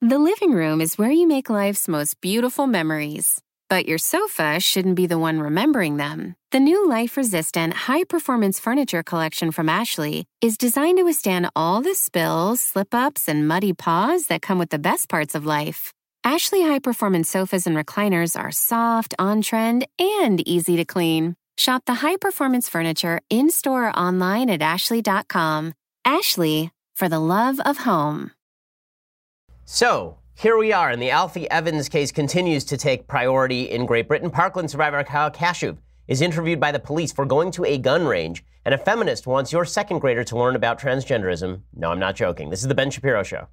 The living room is where you make life's most beautiful memories. But your sofa shouldn't be the one remembering them. The new life-resistant, high-performance furniture collection from Ashley is designed to withstand all the spills, slip-ups, and muddy paws that come with the best parts of life. Ashley high-performance sofas and recliners are soft, on-trend, and easy to clean. Shop the high-performance furniture in-store or online at ashley.com. Ashley, for the love of home. So, here we are, and the Alfie Evans case continues to take priority in Great Britain. Parkland survivor Kyle Kashuv is interviewed by the police for going to a gun range, and a feminist wants your second grader to learn about transgenderism. No, I'm not joking. This is the Ben Shapiro Show.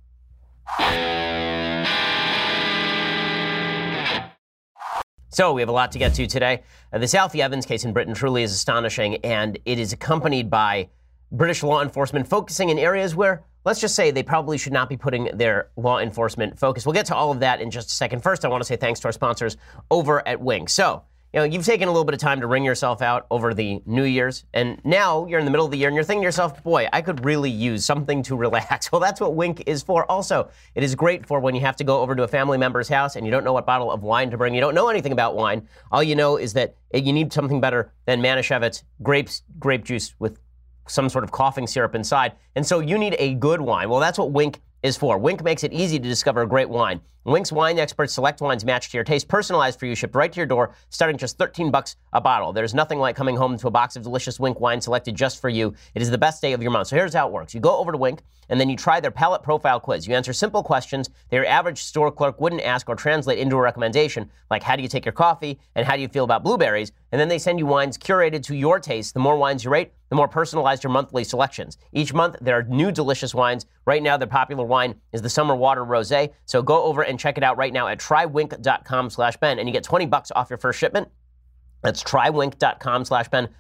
So, we have a lot to get to today. This Alfie Evans case in Britain truly is astonishing, and it is accompanied by British law enforcement focusing in areas where, let's just say, they probably should not be putting their law enforcement focus. We'll get to all of that in just a second. First, I want to say thanks to our sponsors over at Wink. So, you've taken a little bit of time to wring yourself out over the New Year's, and now you're in the middle of the year and you're thinking to yourself, boy, I could really use something to relax. Well, that's what Wink is for. Also, it is great for when you have to go over to a family member's house and you don't know what bottle of wine to bring. You don't know anything about wine. All you know is that you need something better than Manischewitz grape juice with some sort of coughing syrup inside. And so you need a good wine. Well, that's what Wink is for. Wink makes it easy to discover a great wine. Wink's wine experts select wines matched to your taste, personalized for you, shipped right to your door, starting just $13 a bottle. There's nothing like coming home to a box of delicious Wink wine selected just for you. It is the best day of your month. So here's how it works. You go over to Wink, and then you try their palate profile quiz. You answer simple questions that your average store clerk wouldn't ask or translate into a recommendation, like how do you take your coffee and how do you feel about blueberries? And then they send you wines curated to your taste. The more wines you rate, the more personalized your monthly selections. Each month, there are new delicious wines. Right now, their popular wine is the Summer Water Rosé. So go over and check it out right now at trywink.com/Ben, and you get $20 off your first shipment. That's trywink.com/Ben,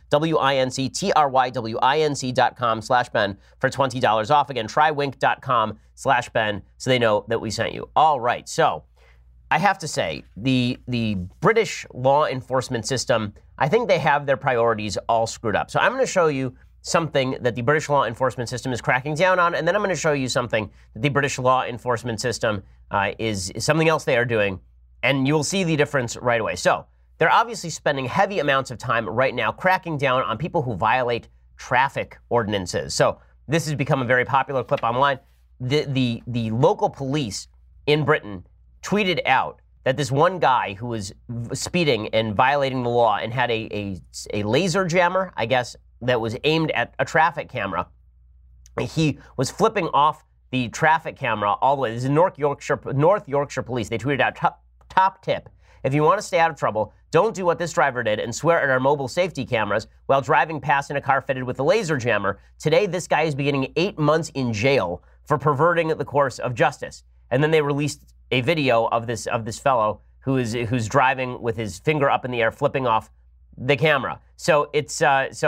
WINC, TRYWINC.com/Ben for $20 off. Again, trywink.com/Ben, so they know that we sent you. All right, so I have to say, the British law enforcement system, I think they have their priorities all screwed up. So I'm going to show you something that the British law enforcement system is cracking down on, and then I'm going to show you something that the British law enforcement system is something else they are doing, and you will see the difference right away. So they're obviously spending heavy amounts of time right now cracking down on people who violate traffic ordinances. So this has become a very popular clip online. The local police in Britain tweeted out that this one guy who was speeding and violating the law and had a laser jammer, I guess, that was aimed at a traffic camera. He was flipping off the traffic camera all the way. This is North Yorkshire Police. They tweeted out, top tip. If you want to stay out of trouble, don't do what this driver did and swear at our mobile safety cameras while driving past in a car fitted with a laser jammer. Today, this guy is beginning 8 months in jail for perverting the course of justice. And then they released a video of this fellow who's driving with his finger up in the air, flipping off the camera. So it's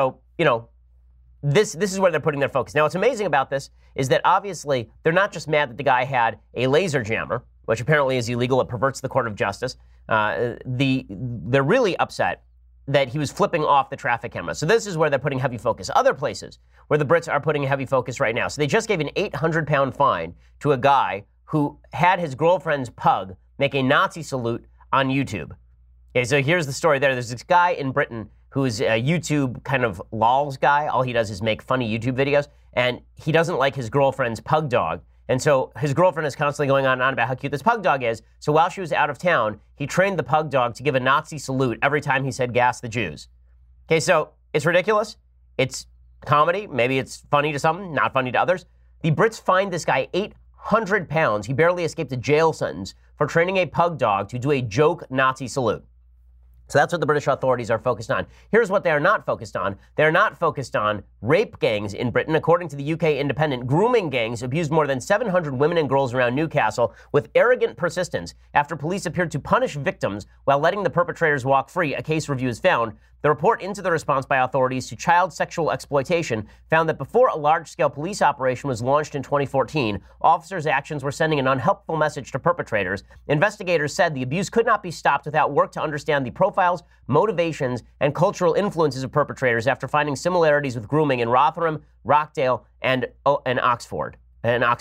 this is where they're putting their focus. Now, what's amazing about this is that obviously they're not just mad that the guy had a laser jammer, which apparently is illegal. It perverts the court of justice. They're really upset that he was flipping off the traffic camera. So this is where they're putting heavy focus. Other places where the Brits are putting heavy focus right now. So they just gave an 800-pound fine to a guy who had his girlfriend's pug make a Nazi salute on YouTube. Okay, so here's the story there. There's this guy in Britain who's a YouTube kind of lols guy. All he does is make funny YouTube videos, and he doesn't like his girlfriend's pug dog. And so his girlfriend is constantly going on and on about how cute this pug dog is. So while she was out of town, he trained the pug dog to give a Nazi salute every time he said gas the Jews. Okay, so it's ridiculous. It's comedy. Maybe it's funny to some, not funny to others. The Brits fined this guy 800 pounds. He barely escaped a jail sentence for training a pug dog to do a joke Nazi salute. So that's what the British authorities are focused on. Here's what they are not focused on. They're not focused on rape gangs in Britain. According to the UK Independent, grooming gangs abused more than 700 women and girls around Newcastle with arrogant persistence after police appeared to punish victims while letting the perpetrators walk free, a case review has found. The report into the response by authorities to child sexual exploitation found that before a large-scale police operation was launched in 2014, officers' actions were sending an unhelpful message to perpetrators. Investigators said the abuse could not be stopped without work to understand the profiles, motivations, and cultural influences of perpetrators after finding similarities with grooming in Rotherham, Rockdale, and Oxford.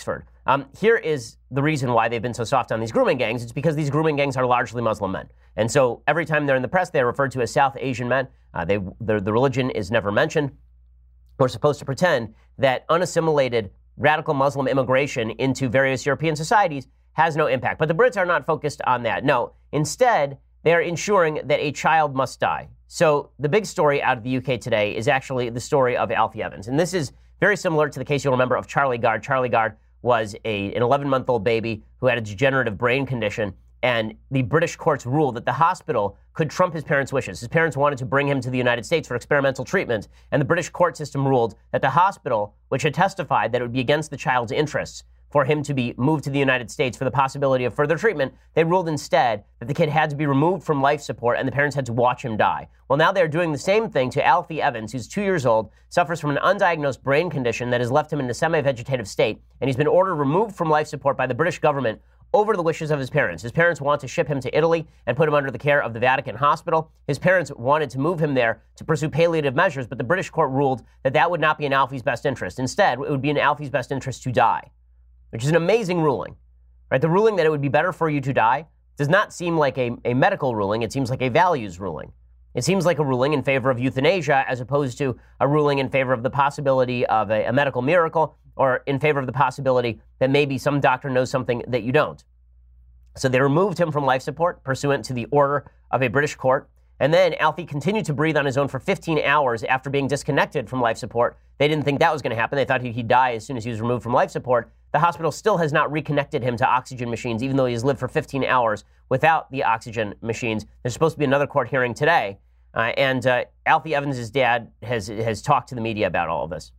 Here is the reason why they've been so soft on these grooming gangs. It's because these grooming gangs are largely Muslim men. And so every time they're in the press, they're referred to as South Asian men. The religion is never mentioned. We're supposed to pretend that unassimilated radical Muslim immigration into various European societies has no impact. But the Brits are not focused on that. No, instead, they're ensuring that a child must die. So the big story out of the UK today is actually the story of Alfie Evans. And this is very similar to the case you'll remember of Charlie Gard. Charlie Gard was an 11-month-old baby who had a degenerative brain condition, and the British courts ruled that the hospital could trump his parents' wishes. His parents wanted to bring him to the United States for experimental treatment, and the British court system ruled that the hospital, which had testified that it would be against the child's interests for him to be moved to the United States for the possibility of further treatment, they ruled instead that the kid had to be removed from life support and the parents had to watch him die. Well, now they're doing the same thing to Alfie Evans, who's 2 years old, suffers from an undiagnosed brain condition that has left him in a semi-vegetative state, and he's been ordered removed from life support by the British government over the wishes of his parents. His parents want to ship him to Italy and put him under the care of the Vatican Hospital. His parents wanted to move him there to pursue palliative measures, but the British court ruled that that would not be in Alfie's best interest. Instead, it would be in Alfie's best interest to die, which is an amazing ruling, right? The ruling that it would be better for you to die does not seem like a medical ruling. It seems like a values ruling. It seems like a ruling in favor of euthanasia as opposed to a ruling in favor of the possibility of a medical miracle or in favor of the possibility that maybe some doctor knows something that you don't. So they removed him from life support pursuant to the order of a British court. And then Alfie continued to breathe on his own for 15 hours after being disconnected from life support. They didn't think that was going to happen. They thought he'd die as soon as he was removed from life support. The hospital still has not reconnected him to oxygen machines, even though he has lived for 15 hours without the oxygen machines. There's supposed to be another court hearing today. And Alfie Evans' dad has talked to the media about all of this.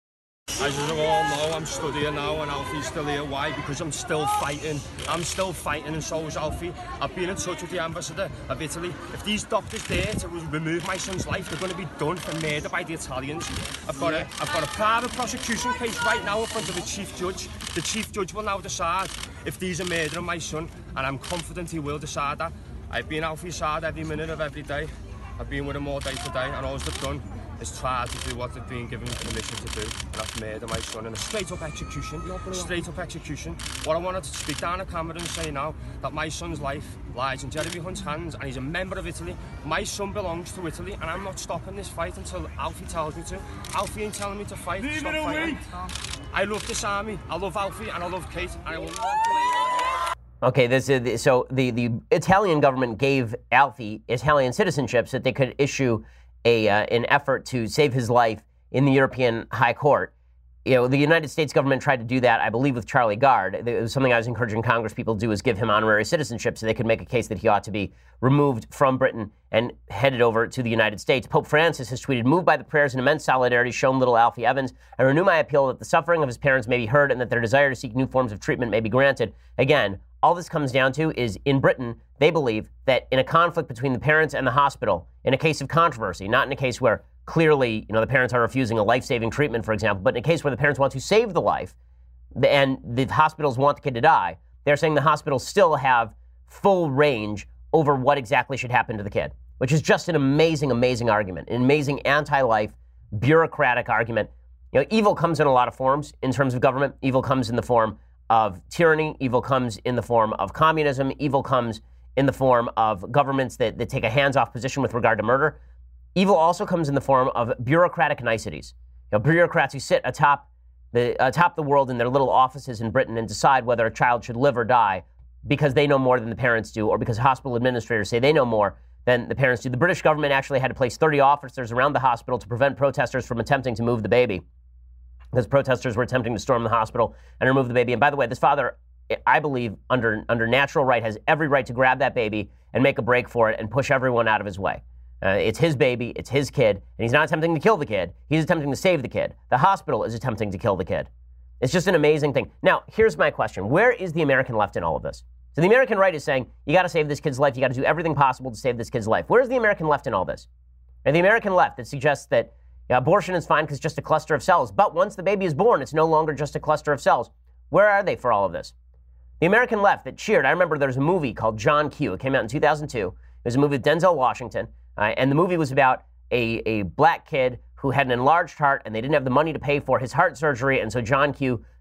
As you all know, I'm studying now and Alfie's still here. Why? Because I'm still fighting. I'm still fighting and so is Alfie. I've been in touch with the ambassador of Italy. If these doctors dare to remove my son's life, they're going to be done for murder by the Italians. I've got a private prosecution case right now in front of the chief judge. The chief judge will now decide if these are murdering my son, and I'm confident he will decide that. I've been Alfie's side every minute of every day. I've been with him all day today, and all they've done is try to do what they've been given permission to do, and that's murder my son in a straight-up execution. Straight-up execution. What I wanted to speak down the camera and say now, that my son's life lies in Jeremy Hunt's hands, and he's a member of Italy. My son belongs to Italy, and I'm not stopping this fight until Alfie tells me to. Alfie ain't telling me to fight. Stop fighting. I love this army. I love Alfie, and I love Kate, and I will not. Okay, so the Italian government gave Alfie Italian citizenship so that they could issue an effort to save his life in the European High Court. You know, the United States government tried to do that, I believe, with Charlie Gard. It was something I was encouraging Congress people to do, is give him honorary citizenship so they could make a case that he ought to be removed from Britain and headed over to the United States. Pope Francis has tweeted, "Moved by the prayers and immense solidarity shown little Alfie Evans, I renew my appeal that the suffering of his parents may be heard and that their desire to seek new forms of treatment may be granted." Again, all this comes down to is in Britain, they believe that in a conflict between the parents and the hospital, in a case of controversy, not in a case where clearly, the parents are refusing a life-saving treatment, for example, but in a case where the parents want to save the life and the hospitals want the kid to die, they're saying the hospitals still have full range over what exactly should happen to the kid, which is just an amazing, amazing argument, an amazing anti-life, bureaucratic argument. Evil comes in a lot of forms in terms of government. Evil comes in the form of tyranny. Evil comes in the form of communism. Evil comes in the form of governments that take a hands-off position with regard to murder. Evil also comes in the form of bureaucratic niceties. Bureaucrats who sit atop the world in their little offices in Britain and decide whether a child should live or die because they know more than the parents do, or because hospital administrators say they know more than the parents do. The British government actually had to place 30 officers around the hospital to prevent protesters from attempting to move the baby, because protesters were attempting to storm the hospital and remove the baby. And by the way, this father, I believe, under natural right, has every right to grab that baby and make a break for it and push everyone out of his way. It's his baby, it's his kid, and he's not attempting to kill the kid. He's attempting to save the kid. The hospital is attempting to kill the kid. It's just an amazing thing. Now, here's my question. Where is the American left in all of this? So the American right is saying, you got to save this kid's life. You got to do everything possible to save this kid's life. Where's the American left in all this? And the American left that suggests that abortion is fine because it's just a cluster of cells. But once the baby is born, it's no longer just a cluster of cells. Where are they for all of this? The American left that cheered. I remember there was a movie called John Q. It came out in 2002. It was a movie with Denzel Washington. And the movie was about a black kid who had an enlarged heart, and they didn't have the money to pay for his heart surgery. And so John Q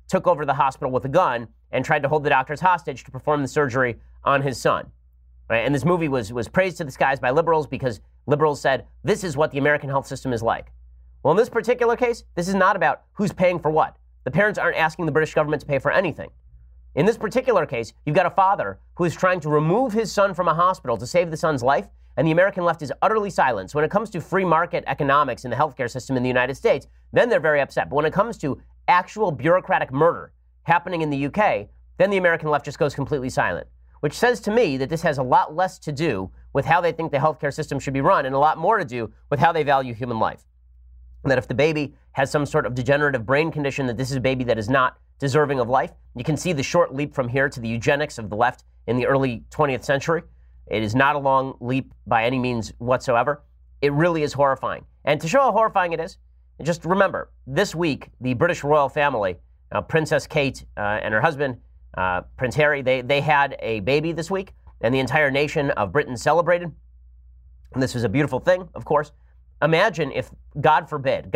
took over the hospital with a gun and tried to hold the doctors hostage to perform the surgery on his son. Right? And this movie was praised to the skies by liberals because liberals said, this is what the American health system is like. Well, in this particular case, this is not about who's paying for what. The parents aren't asking the British government to pay for anything. In this particular case, you've got a father who is trying to remove his son from a hospital to save the son's life, and the American left is utterly silent. So when it comes to free market economics in the healthcare system in the United States, then they're very upset. But when it comes to actual bureaucratic murder happening in the UK, then the American left just goes completely silent, which says to me that this has a lot less to do with how they think the healthcare system should be run and a lot more to do with how they value human life. That if the baby has some sort of degenerative brain condition, that this is a baby that is not deserving of life. You can see the short leap from here to the eugenics of the left in the early 20th century. It is not a long leap by any means whatsoever. It really is horrifying. And to show how horrifying it is, just remember, this week, the British royal family, Princess Kate and her husband, Prince Harry, they had a baby this week, and the entire nation of Britain celebrated. And this was a beautiful thing, of course. Imagine if, God forbid,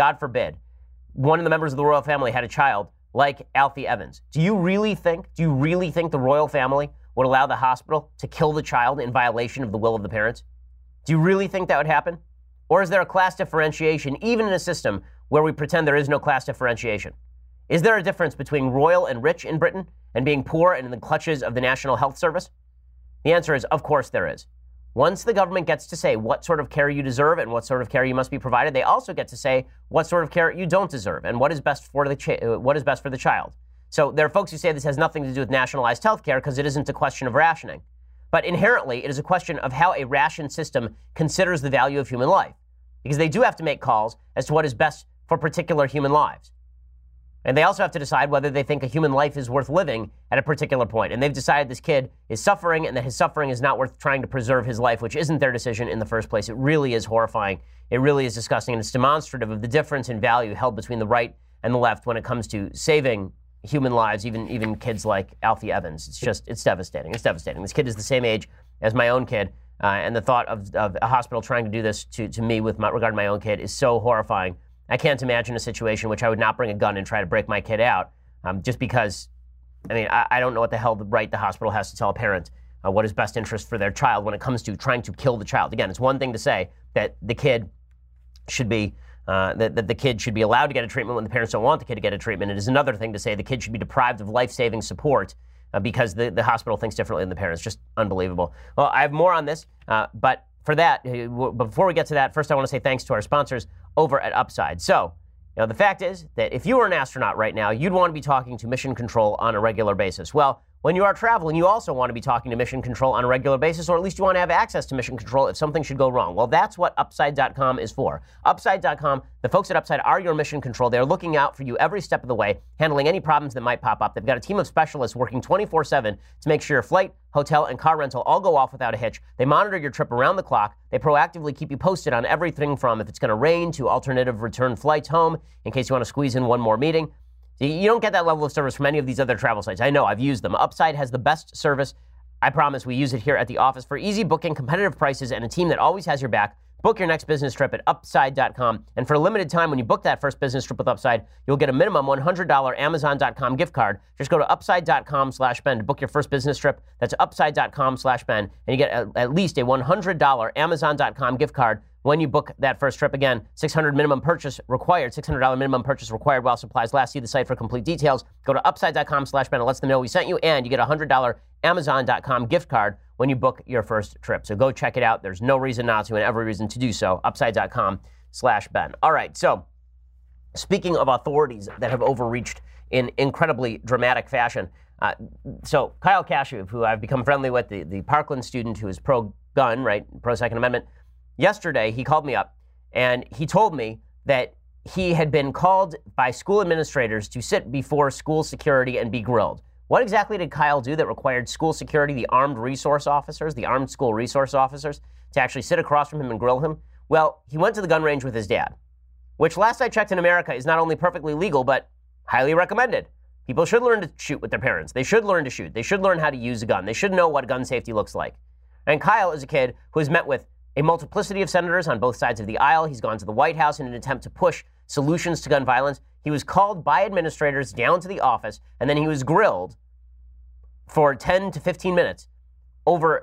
one of the members of the royal family had a child like Alfie Evans. Do you really think the royal family would allow the hospital to kill the child in violation of the will of the parents? Do you really think that would happen? Or is there a class differentiation, even in a system where we pretend there is no class differentiation? Is there a difference between royal and rich in Britain and being poor and in the clutches of the National Health Service? The answer is, of course there is. Once the government gets to say what sort of care you deserve and what sort of care you must be provided, they also get to say what sort of care you don't deserve and what is best for the child. So there are folks who say this has nothing to do with nationalized health care because it isn't a question of rationing. But inherently, it is a question of how a ration system considers the value of human life, because they do have to make calls as to what is best for particular human lives. And they also have to decide whether they think a human life is worth living at a particular point. And they've decided this kid is suffering and that his suffering is not worth trying to preserve his life, which isn't their decision in the first place. It really is horrifying. It really is disgusting. And it's demonstrative of the difference in value held between the right and the left when it comes to saving human lives, even kids like Alfie Evans. It's devastating. It's devastating. This kid is the same age as my own kid. And the thought of a hospital trying to do this to me with regard to my own kid is so horrifying. I can't imagine a situation in which I would not bring a gun and try to break my kid out just because, I don't know what the hell the hospital has to tell a parent what is best interest for their child when it comes to trying to kill the child. Again, it's one thing to say that the kid should be that the kid should be allowed to get a treatment when the parents don't want the kid to get a treatment. It is another thing to say the kid should be deprived of life-saving support because the hospital thinks differently than the parents. Just unbelievable. Well, I have more on this, but for that, before we get to that, first I want to say thanks to our sponsors over at Upside. So, the fact is that if you were an astronaut right now, you'd want to be talking to Mission Control on a regular basis. Well, when you are traveling, you also want to be talking to Mission Control on a regular basis, or at least you want to have access to Mission Control if something should go wrong. Well, that's what Upside.com is for. Upside.com, the folks at Upside are your Mission Control. They're looking out for you every step of the way, handling any problems that might pop up. They've got a team of specialists working 24/7 to make sure your flight, hotel, and car rental all go off without a hitch. They monitor your trip around the clock. They proactively keep you posted on everything from if it's going to rain to alternative return flights home in case you want to squeeze in one more meeting. You don't get that level of service from any of these other travel sites. I know, I've used them. Upside has the best service. I promise we use it here at the office for easy booking, competitive prices, and a team that always has your back. Book your next business trip at Upside.com. And for a limited time, when you book that first business trip with Upside, you'll get a minimum $100 Amazon.com gift card. Just go to Upside.com/Ben to book your first business trip. That's Upside.com/Ben. And you get at least a $100 Amazon.com gift card when you book that first trip. Again, $600 minimum purchase required, $600 minimum purchase required while supplies last. See the site for complete details. Go to Upside.com/Ben. It lets them know we sent you, and you get a $100 Amazon.com gift card when you book your first trip. So go check it out. There's no reason not to and every reason to do so. Upside.com/Ben. All right, so speaking of authorities that have overreached in incredibly dramatic fashion, so Kyle Kashuv, who I've become friendly with, the Parkland student who is pro-gun, right, pro-Second Amendment, yesterday he called me up and he told me that he had been called by school administrators to sit before school security and be grilled. What exactly did Kyle do that required school security, the armed school resource officers, to actually sit across from him and grill him? Well, he went to the gun range with his dad, which last I checked in America is not only perfectly legal, but highly recommended. People should learn to shoot with their parents. They should learn to shoot. They should learn how to use a gun. They should know what gun safety looks like. And Kyle is a kid who has met with a multiplicity of senators on both sides of the aisle. He's gone to the White House in an attempt to push solutions to gun violence. He was called by administrators down to the office, and then he was grilled for 10 to 15 minutes over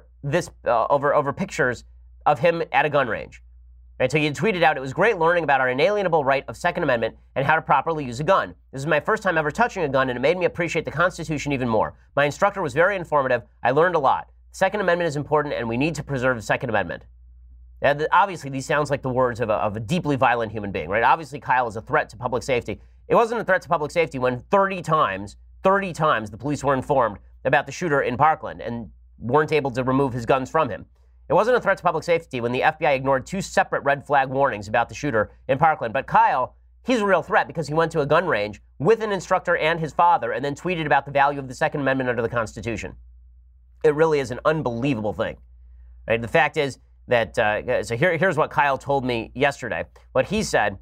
pictures of him at a gun range. Right, so he had tweeted out, "It was great learning about our inalienable right of Second Amendment and how to properly use a gun. This is my first time ever touching a gun, and it made me appreciate the Constitution even more. My instructor was very informative. I learned a lot. The Second Amendment is important, and we need to preserve the Second Amendment." Obviously, these sounds like the words of a deeply violent human being, right? Obviously, Kyle is a threat to public safety. It wasn't a threat to public safety when 30 times the police were informed about the shooter in Parkland and weren't able to remove his guns from him. It wasn't a threat to public safety when the FBI ignored 2 separate red flag warnings about the shooter in Parkland. But Kyle, he's a real threat because he went to a gun range with an instructor and his father and then tweeted about the value of the Second Amendment under the Constitution. It really is an unbelievable thing. Right? The fact is that, here's what Kyle told me yesterday. What he said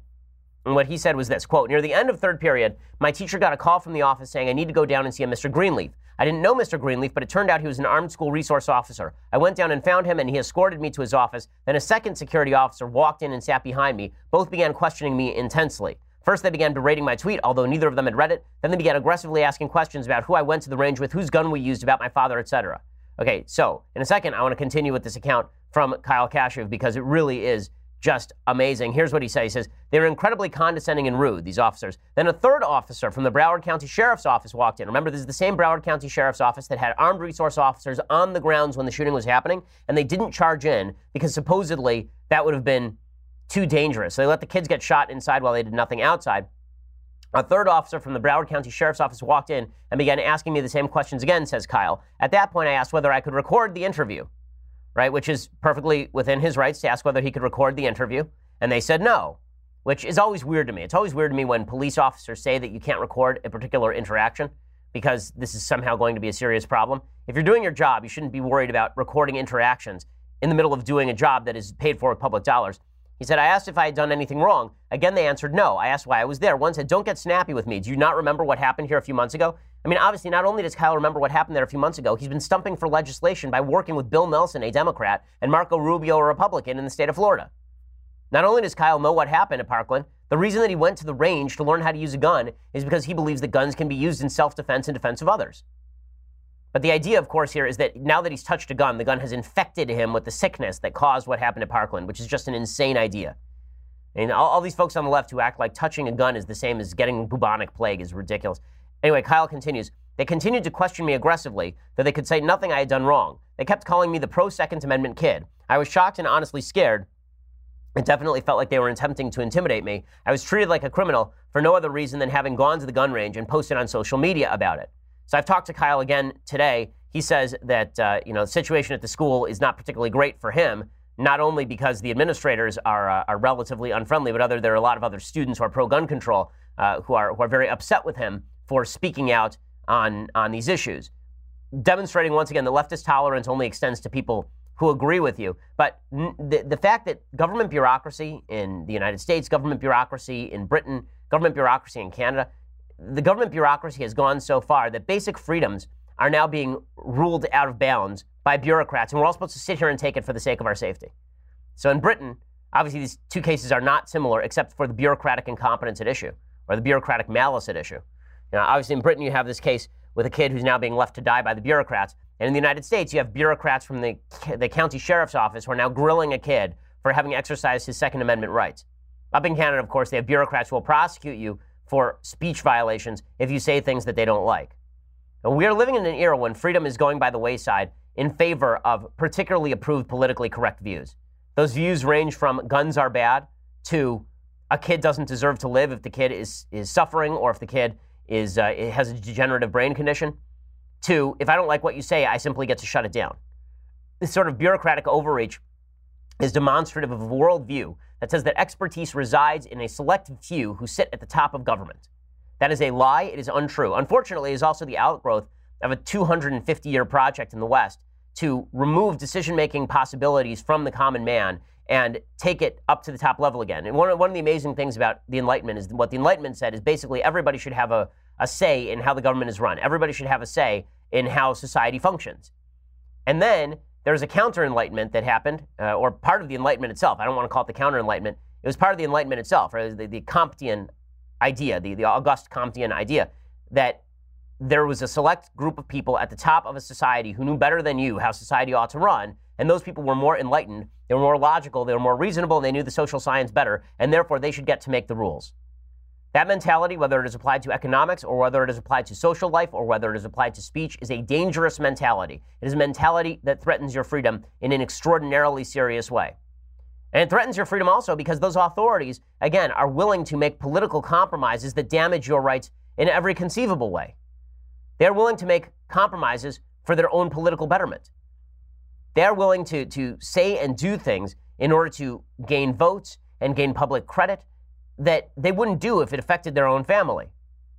was this, quote, "Near the end of third period, my teacher got a call from the office saying I need to go down and see a Mr. Greenleaf. I didn't know Mr. Greenleaf, but it turned out he was an armed school resource officer. I went down and found him, and he escorted me to his office. Then a second security officer walked in and sat behind me. Both began questioning me intensely. First, they began berating my tweet, although neither of them had read it. Then they began aggressively asking questions about who I went to the range with, whose gun we used, about my father, etc." Okay, so in a second, I want to continue with this account from Kyle Kashuv because it really is just amazing. Here's what he says. He says, "They were incredibly condescending and rude, these officers. Then a third officer from the Broward County Sheriff's Office walked in." Remember, this is the same Broward County Sheriff's Office that had armed resource officers on the grounds when the shooting was happening, and they didn't charge in because supposedly that would have been too dangerous. So they let the kids get shot inside while they did nothing outside. A third officer from the Broward County Sheriff's Office walked in and began asking me the same questions again, says Kyle. At that point, I asked whether I could record the interview, right, which is perfectly within his rights to ask whether he could record the interview. And they said no, which is always weird to me. It's always weird to me when police officers say that you can't record a particular interaction because this is somehow going to be a serious problem. If you're doing your job, you shouldn't be worried about recording interactions in the middle of doing a job that is paid for with public dollars. He said, "I asked if I had done anything wrong. Again, they answered no. I asked why I was there. One said, 'Don't get snappy with me. Do you not remember what happened here a few months ago?'" I mean, obviously, not only does Kyle remember what happened there a few months ago, he's been stumping for legislation by working with Bill Nelson, a Democrat, and Marco Rubio, a Republican, in the state of Florida. Not only does Kyle know what happened at Parkland, the reason that he went to the range to learn how to use a gun is because he believes that guns can be used in self-defense and defense of others. But the idea, of course, here is that now that he's touched a gun, the gun has infected him with the sickness that caused what happened at Parkland, which is just an insane idea. And all these folks on the left who act like touching a gun is the same as getting bubonic plague is ridiculous. Anyway, Kyle continues, "They continued to question me aggressively, though they could say nothing I had done wrong. They kept calling me the pro-Second Amendment kid. I was shocked and honestly scared. It definitely felt like they were attempting to intimidate me. I was treated like a criminal for no other reason than having gone to the gun range and posted on social media about it." So I've talked to Kyle again today. He says that the situation at the school is not particularly great for him, not only because the administrators are relatively unfriendly, but there are a lot of other students who are pro-gun control who are very upset with him for speaking out on these issues, demonstrating once again the leftist tolerance only extends to people who agree with you. But the fact that government bureaucracy in the United States, government bureaucracy in Britain, government bureaucracy in Canada, the government bureaucracy has gone so far that basic freedoms are now being ruled out of bounds by bureaucrats, and we're all supposed to sit here and take it for the sake of our safety. So in Britain, obviously these two cases are not similar except for the bureaucratic incompetence at issue, or the bureaucratic malice at issue. Obviously in Britain you have this case with a kid who's now being left to die by the bureaucrats, and in the United States you have bureaucrats from the county sheriff's office who are now grilling a kid for having exercised his Second Amendment rights. Up in Canada, of course, they have bureaucrats who will prosecute you for speech violations if you say things that they don't like. And we are living in an era when freedom is going by the wayside in favor of particularly approved politically correct views. Those views range from guns are bad to a kid doesn't deserve to live if the kid is suffering or if the kid has a degenerative brain condition, to if I don't like what you say, I simply get to shut it down. This sort of bureaucratic overreach is demonstrative of a worldview that says that expertise resides in a select few who sit at the top of government. That is a lie. It is untrue. Unfortunately, it is also the outgrowth of a 250-year project in the West to remove decision-making possibilities from the common man and take it up to the top level again. And one of the amazing things about the Enlightenment is what the Enlightenment said is basically everybody should have a say in how the government is run. Everybody should have a say in how society functions. And then there's a counter-Enlightenment that happened, or part of the Enlightenment itself. I don't want to call it the counter-Enlightenment. It was part of the Enlightenment itself, right? The Comtean idea, the Auguste Comtean idea, that there was a select group of people at the top of a society who knew better than you how society ought to run, and those people were more enlightened, they were more logical, they were more reasonable, and they knew the social science better, and therefore they should get to make the rules. That mentality, whether it is applied to economics or whether it is applied to social life or whether it is applied to speech, is a dangerous mentality. It is a mentality that threatens your freedom in an extraordinarily serious way. And it threatens your freedom also because those authorities, again, are willing to make political compromises that damage your rights in every conceivable way. They're willing to make compromises for their own political betterment. They're willing to say and do things in order to gain votes and gain public credit that they wouldn't do if it affected their own family.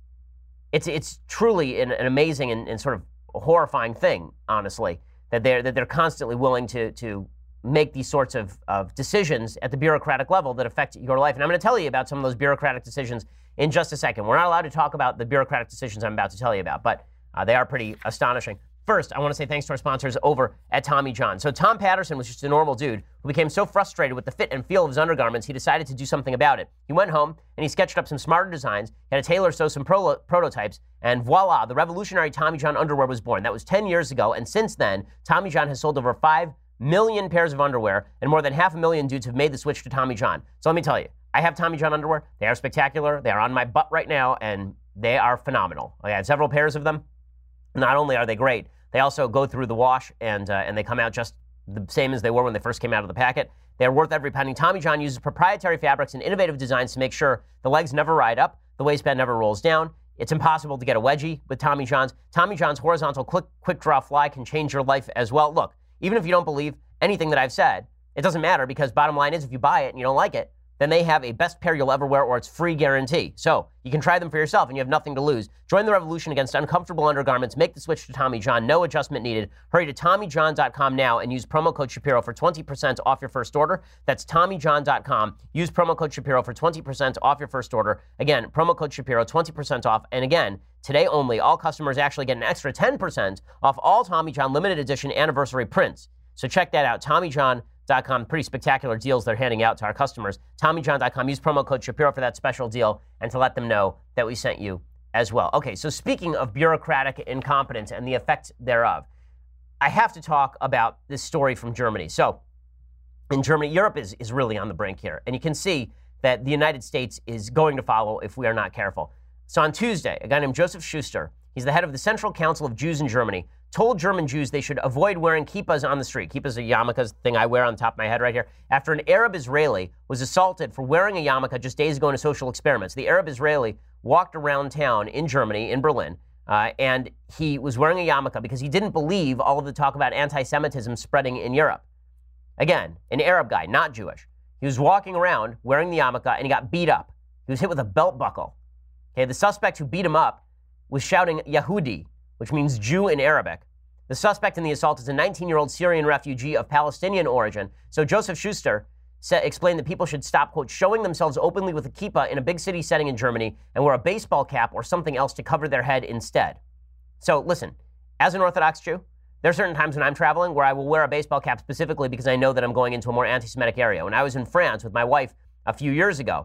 It's truly an amazing and sort of horrifying thing, honestly, that they're constantly willing to make these sorts of decisions at the bureaucratic level that affect your life. And I'm going to tell you about some of those bureaucratic decisions in just a second. We're not allowed to talk about the bureaucratic decisions I'm about to tell you about, but they are pretty astonishing. First, I want to say thanks to our sponsors over at Tommy John. So Tom Patterson was just a normal dude who became so frustrated with the fit and feel of his undergarments, he decided to do something about it. He went home and he sketched up some smarter designs, he had a tailor sew some prototypes, and voila, the revolutionary Tommy John underwear was born. That was 10 years ago, and since then, Tommy John has sold over 5 million pairs of underwear, and more than 500,000 dudes have made the switch to Tommy John. So let me tell you, I have Tommy John underwear. They are spectacular. They are on my butt right now, and they are phenomenal. I have several pairs of them. Not only are they great, they also go through the wash, and they come out just the same as they were when they first came out of the packet. They're worth every penny. Tommy John uses proprietary fabrics and innovative designs to make sure the legs never ride up, the waistband never rolls down. It's impossible to get a wedgie with Tommy John's. Tommy John's horizontal quick draw fly can change your life as well. Look, even if you don't believe anything that I've said, it doesn't matter, because bottom line is, if you buy it and you don't like it, then they have a best pair you'll ever wear or it's free guarantee. So you can try them for yourself and you have nothing to lose. Join the revolution against uncomfortable undergarments. Make the switch to Tommy John. No adjustment needed. Hurry to TommyJohn.com now and use promo code Shapiro for 20% off your first order. That's TommyJohn.com. Use promo code Shapiro for 20% off your first order. Again, promo code Shapiro, 20% off. And again, today only, all customers actually get an extra 10% off all Tommy John limited edition anniversary prints. So check that out, TommyJohn.com. Pretty spectacular deals they're handing out to our customers. TommyJohn.com. Use promo code Shapiro for that special deal and to let them know that we sent you as well. Okay, so speaking of bureaucratic incompetence and the effect thereof, I have to talk about this story from Germany. So in Germany, Europe is really on the brink here. And you can see that the United States is going to follow if we are not careful. So on Tuesday, a guy named Joseph Schuster, he's the head of the Central Council of Jews in Germany, told German Jews they should avoid wearing kippahs on the street. Kippahs are yarmulkes, thing I wear on the top of my head right here, after an Arab Israeli was assaulted for wearing a yarmulke just days ago in a social experiment. So the Arab Israeli walked around town in Germany, in Berlin, and he was wearing a yarmulke because he didn't believe all of the talk about anti-Semitism spreading in Europe. Again, an Arab guy, not Jewish. He was walking around wearing the yarmulke and he got beat up. He was hit with a belt buckle. Okay, the suspect who beat him up was shouting Yahudi, which means Jew in Arabic. The suspect in the assault is a 19-year-old Syrian refugee of Palestinian origin. So Joseph Schuster explained that people should stop, quote, showing themselves openly with a kippah in a big city setting in Germany and wear a baseball cap or something else to cover their head instead. So listen, as an Orthodox Jew, there are certain times when I'm traveling where I will wear a baseball cap specifically because I know that I'm going into a more anti-Semitic area. When I was in France with my wife a few years ago,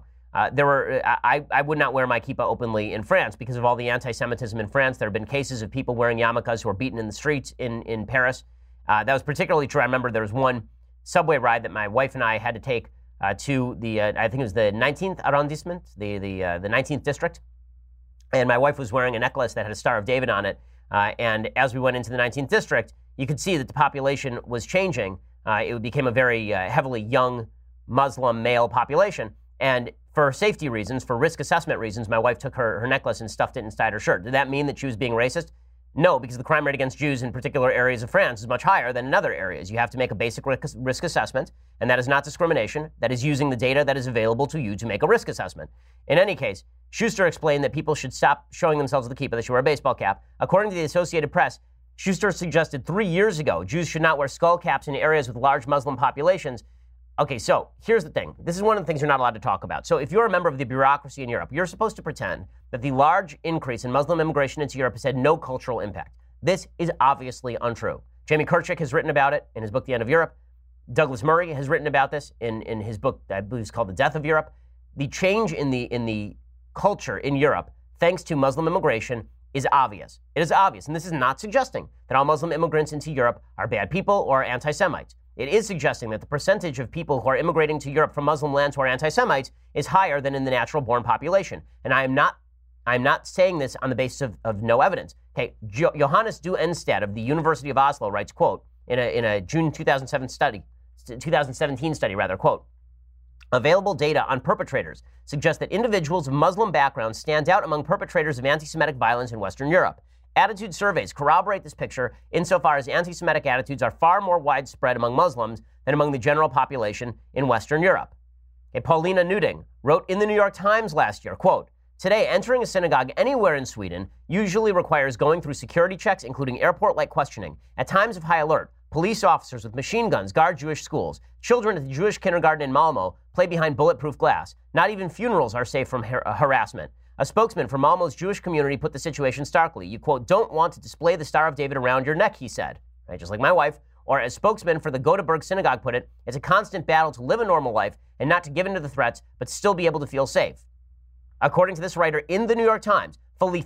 I would not wear my kippah openly in France because of all the anti-Semitism in France. There have been cases of people wearing yarmulkes who were beaten in the streets in Paris. That was particularly true. I remember there was one subway ride that my wife and I had to take to the, I think it was the 19th arrondissement, the 19th district. And my wife was wearing a necklace that had a Star of David on it. And as we went into the 19th district, you could see that the population was changing. It became a very heavily young Muslim male population. And for safety reasons, for risk assessment reasons, my wife took her necklace and stuffed it inside her shirt. Did that mean that she was being racist? No, because the crime rate against Jews in particular areas of France is much higher than in other areas. You have to make a basic risk assessment, and that is not discrimination. That is using the data that is available to you to make a risk assessment. In any case, Schuster explained that people should stop showing themselves with a kippah. They should wear a baseball cap. According to the Associated Press, Schuster suggested 3 years ago Jews should not wear skull caps in areas with large Muslim populations. Okay, so here's the thing. This is one of the things you're not allowed to talk about. So if you're a member of the bureaucracy in Europe, you're supposed to pretend that the large increase in Muslim immigration into Europe has had no cultural impact. This is obviously untrue. Jamie Kirchhoff has written about it in his book, The End of Europe. Douglas Murray has written about this in his book, I believe it's called The Death of Europe. The change in the culture in Europe, thanks to Muslim immigration, is obvious. It is obvious, and this is not suggesting that all Muslim immigrants into Europe are bad people or anti-Semites. It is suggesting that the percentage of people who are immigrating to Europe from Muslim lands who are anti-Semites is higher than in the natural-born population. And I'm not saying this on the basis of no evidence. Okay, Johannes Du Enstad of the University of Oslo writes, quote, in a June 2017 study, quote, available data on perpetrators suggest that individuals of Muslim backgrounds stand out among perpetrators of anti-Semitic violence in Western Europe. Attitude surveys corroborate this picture insofar as anti-Semitic attitudes are far more widespread among Muslims than among the general population in Western Europe. Okay, Paulina Nuding wrote in the New York Times last year, quote, today, entering a synagogue anywhere in Sweden usually requires going through security checks, including airport-like questioning. At times of high alert, police officers with machine guns guard Jewish schools. Children at the Jewish kindergarten in Malmo play behind bulletproof glass. Not even funerals are safe from harassment. A spokesman for Malmo's Jewish community put the situation starkly. You, quote, don't want to display the Star of David around your neck, he said. Right, just like my wife. Or as spokesman for the Göteborg synagogue put it, it's a constant battle to live a normal life and not to give in to the threats, but still be able to feel safe. According to this writer in the New York Times, fully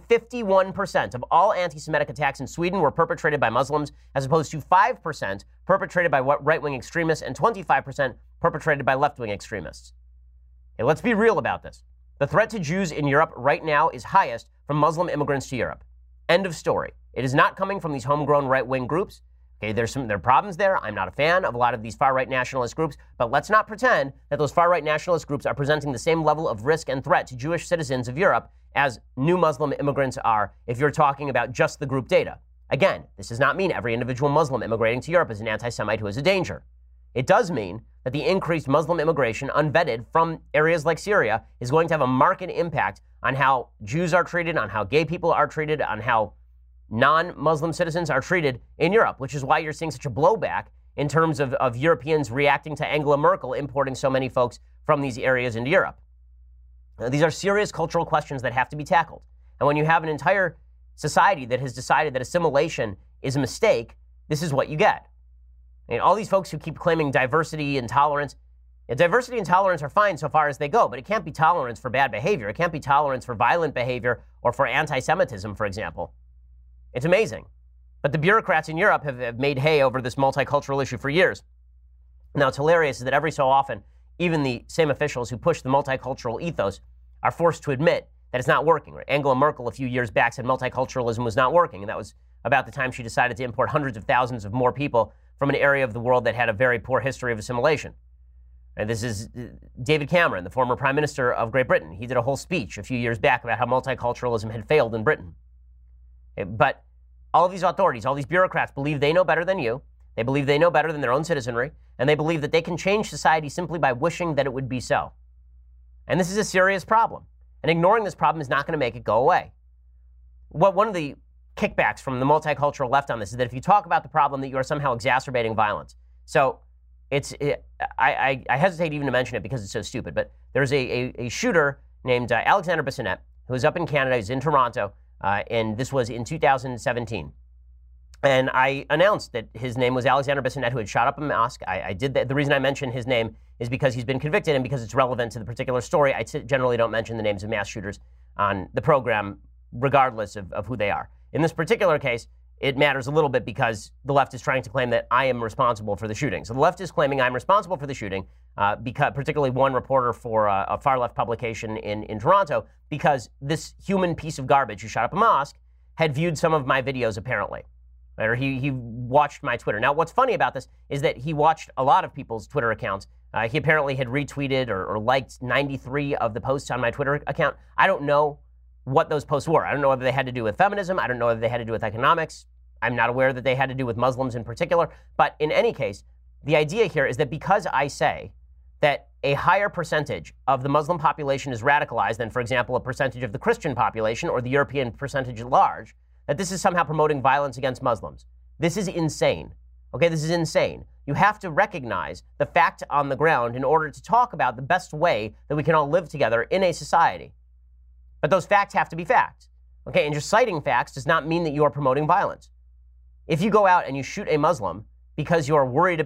51% of all anti-Semitic attacks in Sweden were perpetrated by Muslims, as opposed to 5% perpetrated by right-wing extremists and 25% perpetrated by left-wing extremists. Okay, let's be real about this. The threat to Jews in Europe right now is highest from Muslim immigrants to Europe. End of story. It is not coming from these homegrown right-wing groups. Okay, there are problems there. I'm not a fan of a lot of these far-right nationalist groups, but let's not pretend that those far-right nationalist groups are presenting the same level of risk and threat to Jewish citizens of Europe as new Muslim immigrants are if you're talking about just the group data. Again, this does not mean every individual Muslim immigrating to Europe is an anti-Semite who is a danger. It does mean that the increased Muslim immigration unvetted from areas like Syria is going to have a marked impact on how Jews are treated, on how gay people are treated, on how non-Muslim citizens are treated in Europe, which is why you're seeing such a blowback in terms of Europeans reacting to Angela Merkel importing so many folks from these areas into Europe. Now, these are serious cultural questions that have to be tackled. And when you have an entire society that has decided that assimilation is a mistake, this is what you get. And all these folks who keep claiming diversity and tolerance, diversity and tolerance are fine so far as they go, but it can't be tolerance for bad behavior. It can't be tolerance for violent behavior or for anti-Semitism, for example. It's amazing. But the bureaucrats in Europe have made hay over this multicultural issue for years. Now, it's hilarious is that every so often, even the same officials who push the multicultural ethos are forced to admit that it's not working. Right? Angela Merkel a few years back said multiculturalism was not working, and that was about the time she decided to import hundreds of thousands of more people from an area of the world that had a very poor history of assimilation. And this is David Cameron, the former Prime Minister of Great Britain. He did a whole speech a few years back about how multiculturalism had failed in Britain. But all of these authorities, all these bureaucrats believe they know better than you. They believe they know better than their own citizenry. And they believe that they can change society simply by wishing that it would be so. And this is a serious problem. And ignoring this problem is not going to make it go away. One of the kickbacks from the multicultural left on this is that if you talk about the problem, that you are somehow exacerbating violence. So I hesitate even to mention it because it's so stupid, but there's a shooter named Alexander Bissonnette who is up in Canada. He's in Toronto, and this was in 2017. And I announced that his name was Alexander Bissonnette, who had shot up a mosque. I did that. The reason I mention his name is because he's been convicted and because it's relevant to the particular story. I generally don't mention the names of mass shooters on the program, regardless of who they are. In this particular case, it matters a little bit because the left is trying to claim that I am responsible for the shooting. So the left is claiming I'm responsible for the shooting, because particularly one reporter for a far-left publication in Toronto, because this human piece of garbage who shot up a mosque had viewed some of my videos, apparently. Or he watched my Twitter. Now, what's funny about this is that he watched a lot of people's Twitter accounts. He apparently had retweeted or liked 93 of the posts on my Twitter account. I don't know what those posts were. I don't know whether they had to do with feminism. I don't know whether they had to do with economics. I'm not aware that they had to do with Muslims in particular. But in any case, the idea here is that because I say that a higher percentage of the Muslim population is radicalized than, for example, a percentage of the Christian population or the European percentage at large, that this is somehow promoting violence against Muslims. This is insane. Okay, this is insane. You have to recognize the fact on the ground in order to talk about the best way that we can all live together in a society. But those facts have to be facts. Okay, and just citing facts does not mean that you are promoting violence. If you go out and you shoot a Muslim because you are worried about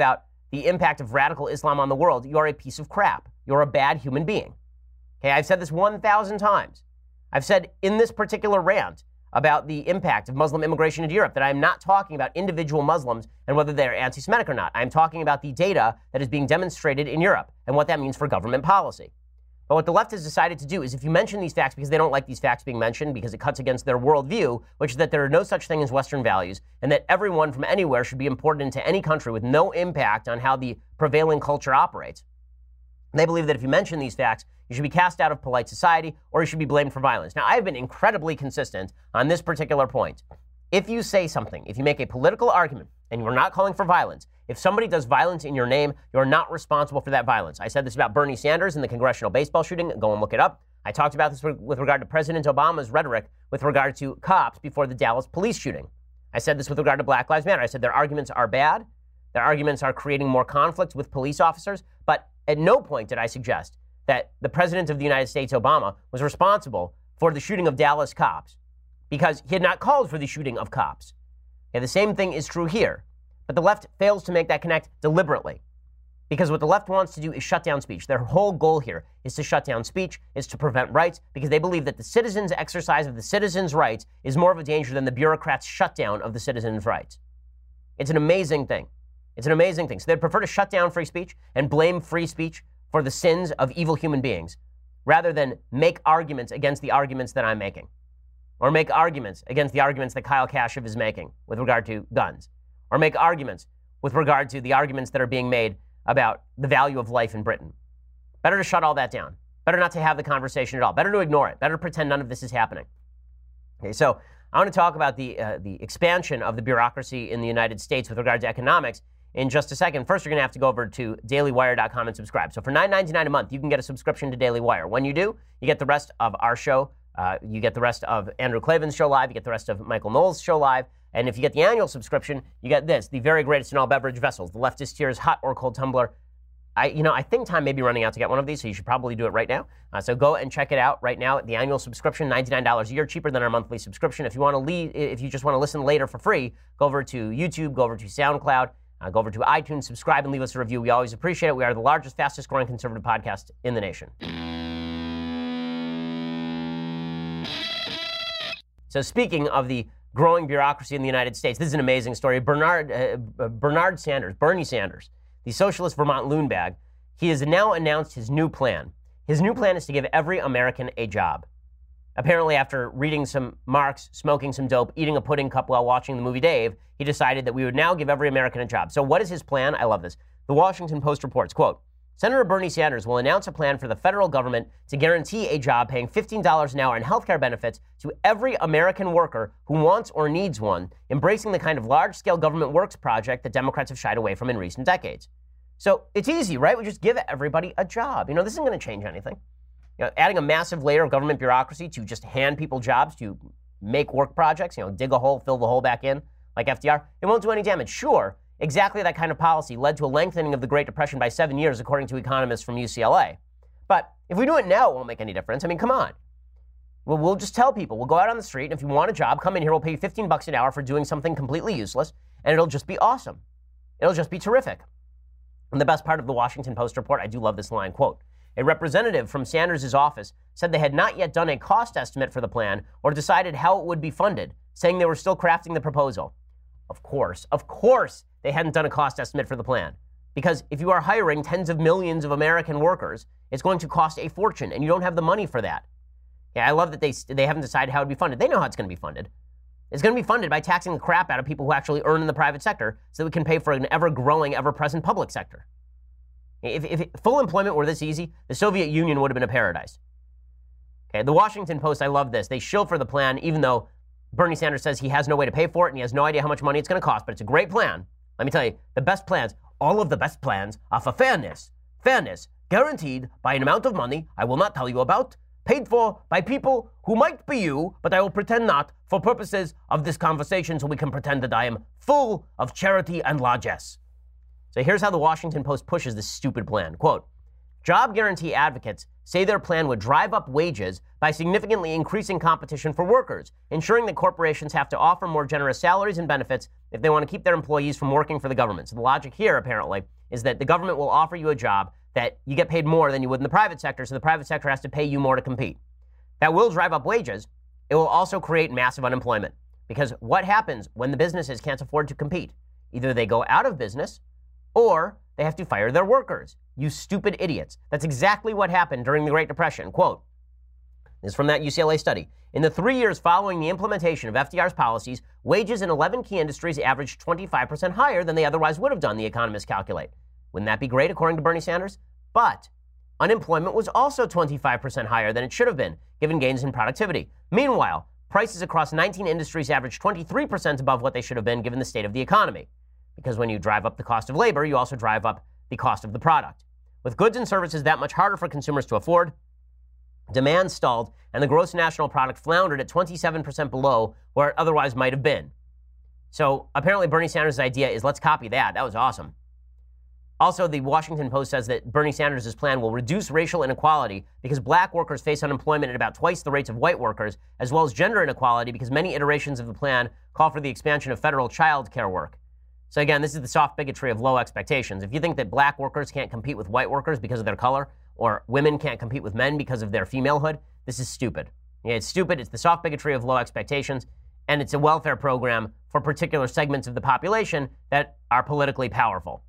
the impact of radical Islam on the world, you are a piece of crap. You're a bad human being. Okay, I've said this 1,000 times. I've said in this particular rant about the impact of Muslim immigration into Europe that I'm not talking about individual Muslims and whether they're anti-Semitic or not. I'm talking about the data that is being demonstrated in Europe and what that means for government policy. But what the left has decided to do is if you mention these facts because they don't like these facts being mentioned because it cuts against their worldview, which is that there are no such thing as Western values and that everyone from anywhere should be imported into any country with no impact on how the prevailing culture operates. They believe that if you mention these facts, you should be cast out of polite society or you should be blamed for violence. Now, I've been incredibly consistent on this particular point. If you say something, if you make a political argument and you're not calling for violence, if somebody does violence in your name, you're not responsible for that violence. I said this about Bernie Sanders and the congressional baseball shooting. Go and look it up. I talked about this with regard to President Obama's rhetoric with regard to cops before the Dallas police shooting. I said this with regard to Black Lives Matter. I said their arguments are bad. Their arguments are creating more conflict with police officers. But at no point did I suggest that the President of the United States, Obama, was responsible for the shooting of Dallas cops because he had not called for the shooting of cops. Okay, the same thing is true here. But the left fails to make that connect deliberately because what the left wants to do is shut down speech. Their whole goal here is to shut down speech, is to prevent rights because they believe that the citizens' exercise of the citizens' rights is more of a danger than the bureaucrats' shutdown of the citizens' rights. It's an amazing thing. It's an amazing thing. So they'd prefer to shut down free speech and blame free speech for the sins of evil human beings rather than make arguments against the arguments that I'm making or make arguments against the arguments that Kyle Kashuv is making with regard to guns or make arguments with regard to the arguments that are being made about the value of life in Britain. Better to shut all that down. Better not to have the conversation at all. Better to ignore it. Better to pretend none of this is happening. Okay, so I want to talk about the expansion of the bureaucracy in the United States with regard to economics in just a second. First, you're going to have to go over to dailywire.com and subscribe. So for $9.99 a month, you can get a subscription to Daily Wire. When you do, you get the rest of our show. You get the rest of Andrew Klavan's show live. You get the rest of Michael Knowles' show live. And if you get the annual subscription, you get this, the very greatest in all beverage vessels, the Leftist Tears hot or cold tumbler. I think time may be running out to get one of these, so you should probably do it right now. So go and check it out right now. The annual subscription, $99 a year, cheaper than our monthly subscription. If you just want to listen later for free, go over to YouTube, go over to SoundCloud. Go over to iTunes, subscribe, and leave us a review. We always appreciate it. We are the largest, fastest growing conservative podcast in the nation. So speaking of the growing bureaucracy in the United States, this is an amazing story. Bernie Sanders, the socialist Vermont loonbag, he has now announced his new plan. His new plan is to give every American a job. Apparently, after reading some Marx, smoking some dope, eating a pudding cup while watching the movie Dave, he decided that we would now give every American a job. So what is his plan? I love this. The Washington Post reports, quote, Senator Bernie Sanders will announce a plan for the federal government to guarantee a job paying $15 an hour in health care benefits to every American worker who wants or needs one, embracing the kind of large-scale government works project that Democrats have shied away from in recent decades. So it's easy, right? We just give everybody a job. This isn't going to change anything. Adding a massive layer of government bureaucracy to just hand people jobs to make work projects, dig a hole, fill the hole back in, like FDR, it won't do any damage. Sure, exactly that kind of policy led to a lengthening of the Great Depression by 7 years, according to economists from UCLA. But if we do it now, it won't make any difference. I mean, come on. Well, we'll just tell people, we'll go out on the street, and if you want a job, come in here, we'll pay you $15 an hour for doing something completely useless, and it'll just be awesome. It'll just be terrific. And the best part of the Washington Post report, I do love this line, quote, a representative from Sanders' office said they had not yet done a cost estimate for the plan or decided how it would be funded, saying they were still crafting the proposal. Of course, they hadn't done a cost estimate for the plan. Because if you are hiring tens of millions of American workers, it's going to cost a fortune, and you don't have the money for that. Yeah, I love that they haven't decided how it would be funded. They know how it's going to be funded. It's going to be funded by taxing the crap out of people who actually earn in the private sector so that we can pay for an ever-growing, ever-present public sector. If full employment were this easy, the Soviet Union would have been a paradise. Okay, the Washington Post, I love this. They shill for the plan, even though Bernie Sanders says he has no way to pay for it and he has no idea how much money it's going to cost, but it's a great plan. Let me tell you, the best plans, all of the best plans are for fairness. Fairness, guaranteed by an amount of money I will not tell you about, paid for by people who might be you, but I will pretend not for purposes of this conversation so we can pretend that I am full of charity and largesse. So here's how the Washington Post pushes this stupid plan. Quote, Job guarantee advocates say their plan would drive up wages by significantly increasing competition for workers, ensuring that corporations have to offer more generous salaries and benefits if they want to keep their employees from working for the government. So the logic here, apparently, is that the government will offer you a job that you get paid more than you would in the private sector, so the private sector has to pay you more to compete. That will drive up wages. It will also create massive unemployment. Because what happens when the businesses can't afford to compete? Either they go out of business or they have to fire their workers. You stupid idiots. That's exactly what happened during the Great Depression. Quote, this is from that UCLA study. In the 3 years following the implementation of FDR's policies, wages in 11 key industries averaged 25% higher than they otherwise would have done, the economists calculate. Wouldn't that be great, according to Bernie Sanders? But unemployment was also 25% higher than it should have been, given gains in productivity. Meanwhile, prices across 19 industries averaged 23% above what they should have been, given the state of the economy. Because when you drive up the cost of labor, you also drive up the cost of the product. With goods and services that much harder for consumers to afford, demand stalled, and the gross national product floundered at 27% below where it otherwise might have been. So apparently Bernie Sanders' idea is let's copy that. That was awesome. Also, the Washington Post says that Bernie Sanders' plan will reduce racial inequality because black workers face unemployment at about twice the rates of white workers, as well as gender inequality because many iterations of the plan call for the expansion of federal child care work. So again, this is the soft bigotry of low expectations. If you think that black workers can't compete with white workers because of their color, or women can't compete with men because of their femalehood, this is stupid. Yeah, it's stupid. It's the soft bigotry of low expectations, and it's a welfare program for particular segments of the population that are politically powerful.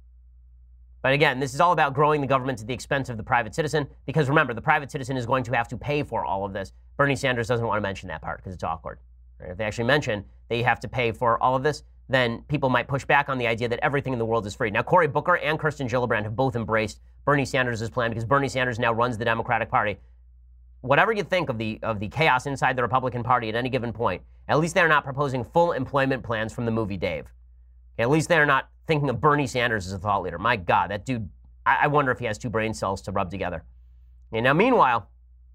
But again, this is all about growing the government at the expense of the private citizen, because remember, the private citizen is going to have to pay for all of this. Bernie Sanders doesn't want to mention that part because it's awkward. Right? If they actually mention that you have to pay for all of this, then people might push back on the idea that everything in the world is free. Now, Cory Booker and Kirsten Gillibrand have both embraced Bernie Sanders' plan because Bernie Sanders now runs the Democratic Party. Whatever you think of the chaos inside the Republican Party at any given point, at least they're not proposing full employment plans from the movie Dave. At least they're not thinking of Bernie Sanders as a thought leader. My God, that dude, I wonder if he has two brain cells to rub together. And now, meanwhile,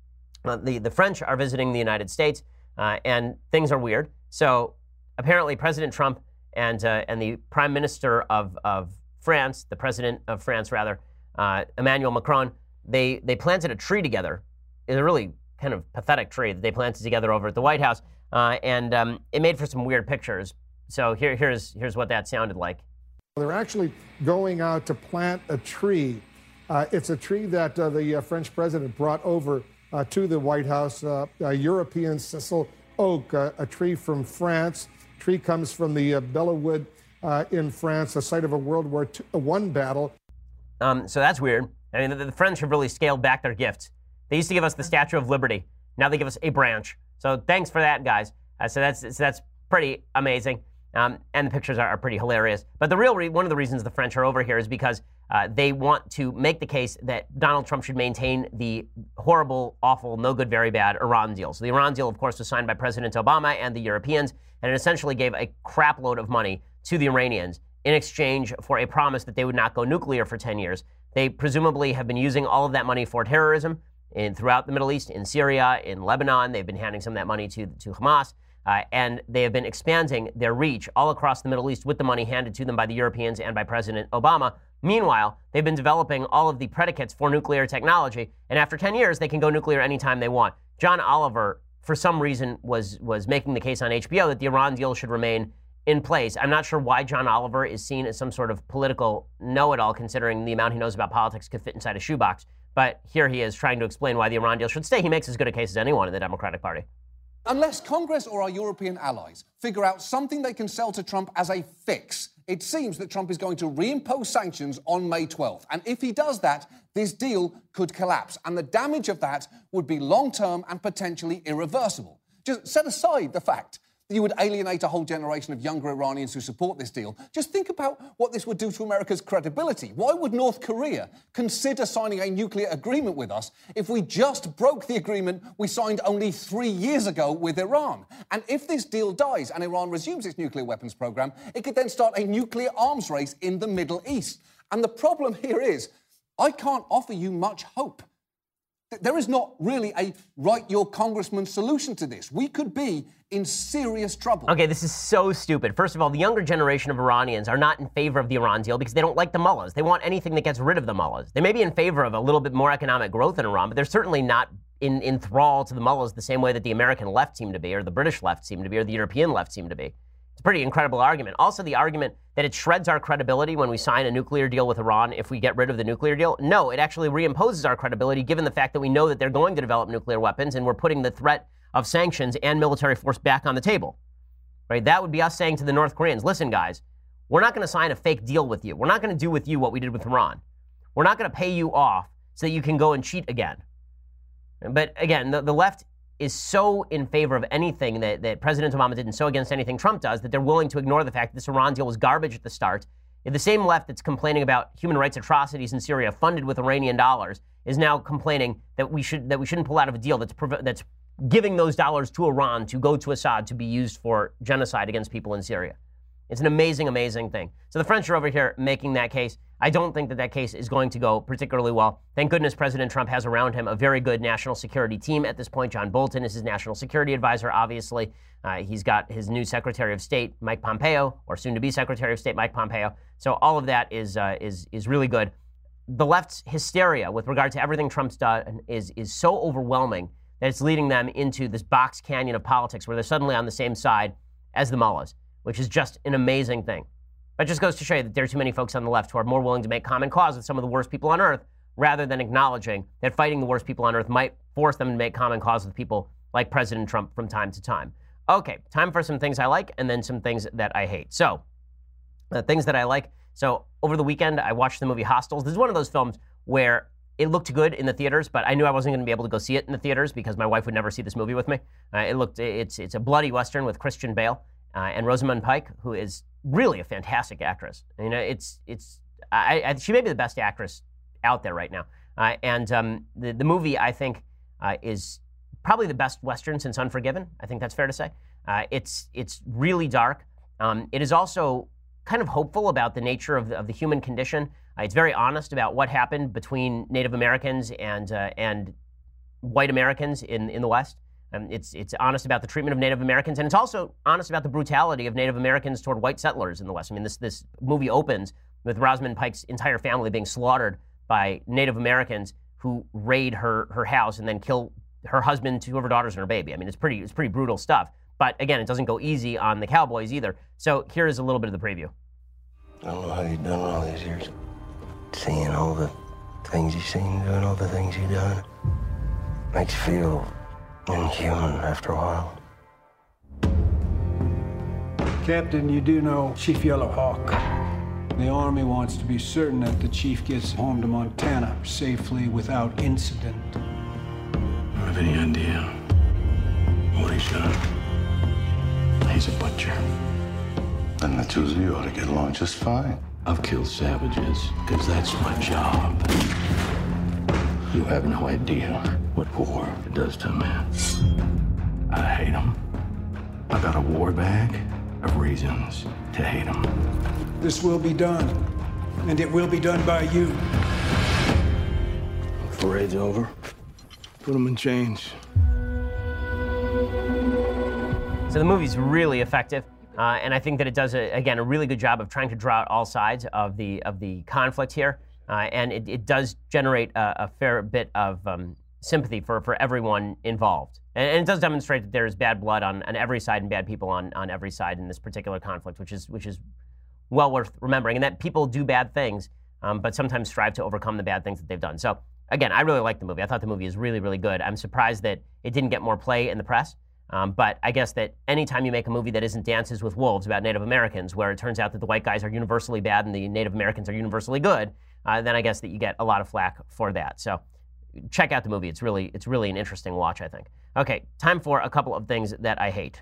the French are visiting the United States, and things are weird. So apparently President Trump and the Prime Minister of France, the President of France, rather, Emmanuel Macron, they planted a tree together. It's a really kind of pathetic tree that they planted together over at the White House, and it made for some weird pictures. So here's what that sounded like. They're actually going out to plant a tree. It's a tree that the French president brought over to the White House, a European sisal oak, a tree from France. Tree comes from the Bellewood in France, the site of a World War I battle. So that's weird. I mean, the French have really scaled back their gifts. They used to give us the Statue of Liberty. Now they give us a branch. So thanks for that, guys. So that's pretty amazing. And the pictures are pretty hilarious. But the real one of the reasons the French are over here is because they want to make the case that Donald Trump should maintain the horrible, awful, no good, very bad Iran deal. So the Iran deal, of course, was signed by President Obama and the Europeans, and it essentially gave a crap load of money to the Iranians in exchange for a promise that they would not go nuclear for 10 years. They presumably have been using all of that money for terrorism throughout the Middle East, in Syria, in Lebanon. They've been handing some of that money to Hamas. And they have been expanding their reach all across the Middle East with the money handed to them by the Europeans and by President Obama. Meanwhile, they've been developing all of the predicates for nuclear technology, and after 10 years, they can go nuclear anytime they want. John Oliver, for some reason, was making the case on HBO that the Iran deal should remain in place. I'm not sure why John Oliver is seen as some sort of political know-it-all, considering the amount he knows about politics could fit inside a shoebox. But here he is trying to explain why the Iran deal should stay. He makes as good a case as anyone in the Democratic Party. Unless Congress or our European allies figure out something they can sell to Trump as a fix, it seems that Trump is going to reimpose sanctions on May 12th. And if he does that, this deal could collapse. And the damage of that would be long-term and potentially irreversible. Just set aside the fact that you would alienate a whole generation of younger Iranians who support this deal. Just think about what this would do to America's credibility. Why would North Korea consider signing a nuclear agreement with us if we just broke the agreement we signed only 3 years ago with Iran? And if this deal dies and Iran resumes its nuclear weapons program, it could then start a nuclear arms race in the Middle East. And the problem here is, I can't offer you much hope. There is not really a write your congressman solution to this. We could be in serious trouble. Okay, this is so stupid. First of all, the younger generation of Iranians are not in favor of the Iran deal because they don't like the mullahs. They want anything that gets rid of the mullahs. They may be in favor of a little bit more economic growth in Iran, but they're certainly not in thrall to the mullahs the same way that the American left seem to be, or the British left seem to be, or the European left seem to be. It's a pretty incredible argument. Also, the argument that it shreds our credibility when we sign a nuclear deal with Iran if we get rid of the nuclear deal. No, it actually reimposes our credibility given the fact that we know that they're going to develop nuclear weapons and we're putting the threat of sanctions and military force back on the table. Right? That would be us saying to the North Koreans, listen, guys, we're not going to sign a fake deal with you. We're not going to do with you what we did with Iran. We're not going to pay you off so that you can go and cheat again. But again, the left is so in favor of anything that President Obama did and so against anything Trump does that they're willing to ignore the fact that this Iran deal was garbage at the start. The same left that's complaining about human rights atrocities in Syria funded with Iranian dollars is now complaining that we shouldn't pull out of a deal that's giving those dollars to Iran to go to Assad to be used for genocide against people in Syria. It's an amazing, amazing thing. So the French are over here making that case. I don't think that case is going to go particularly well. Thank goodness President Trump has around him a very good national security team at this point. John Bolton is his national security advisor, obviously. He's got his new Secretary of State, Mike Pompeo, or soon-to-be Secretary of State, Mike Pompeo. So all of that is really good. The left's hysteria with regard to everything Trump's done is so overwhelming that it's leading them into this box canyon of politics where they're suddenly on the same side as the mullahs, which is just an amazing thing. That just goes to show you that there are too many folks on the left who are more willing to make common cause with some of the worst people on earth rather than acknowledging that fighting the worst people on earth might force them to make common cause with people like President Trump from time to time. Okay, time for some things I like and then some things that I hate. So, things that I like. So, over the weekend, I watched the movie Hostiles. This is one of those films where it looked good in the theaters, but I knew I wasn't going to be able to go see it in the theaters because my wife would never see this movie with me. It's a bloody Western with Christian Bale and Rosamund Pike, who is really a fantastic actress. You know, she may be the best actress out there right now. The movie, I think, is probably the best Western since Unforgiven. I think that's fair to say. It's really dark. It is also kind of hopeful about the nature of the human condition. It's very honest about what happened between Native Americans and white Americans in the West. It's honest about the treatment of Native Americans, and it's also honest about the brutality of Native Americans toward white settlers in the West. I mean, this movie opens with Rosamund Pike's entire family being slaughtered by Native Americans who raid her house and then kill her husband, two of her daughters, and her baby. I mean, it's pretty brutal stuff. But again, it doesn't go easy on the cowboys either. So here is a little bit of the preview. I don't know how you've done all these years. Seeing all the things you've seen, doing all the things you've done, makes you feel inhuman after a while. Captain, you do know Chief Yellow Hawk. The Army wants to be certain that the Chief gets home to Montana safely without incident. I don't have any idea what he's done. He's a butcher. And the two of you ought to get along just fine. I've killed savages because that's my job. You have no idea what war does to a man. I hate him. I got a war bag of reasons to hate him. This will be done, and it will be done by you. If the raid's over, put him in chains. So the movie's really effective. And I think that it does, a really good job of trying to draw out all sides of the conflict here. And it does generate a fair bit of sympathy for everyone involved. And it does demonstrate that there is bad blood on every side and bad people on every side in this particular conflict, which is well worth remembering. And that people do bad things, but sometimes strive to overcome the bad things that they've done. So, again, I really like the movie. I thought the movie is really, really good. I'm surprised that it didn't get more play in the press. But I guess that anytime you make a movie that isn't Dances with Wolves about Native Americans, where it turns out that the white guys are universally bad and the Native Americans are universally good, then I guess that you get a lot of flack for that. So check out the movie. It's really an interesting watch, I think. Okay, time for a couple of things that I hate.